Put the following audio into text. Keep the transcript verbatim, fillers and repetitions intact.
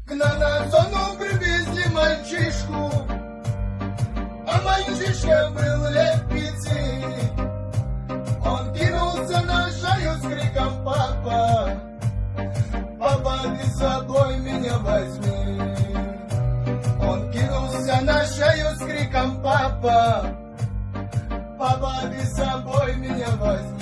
К нам на зону привезли мальчишку, а мальчишка был лет пяти. Он кинулся на шею с криком: папа, папа, ты с собой меня возьми. Он кинулся на шею с криком: папа, папа, ты с собой меня возьми.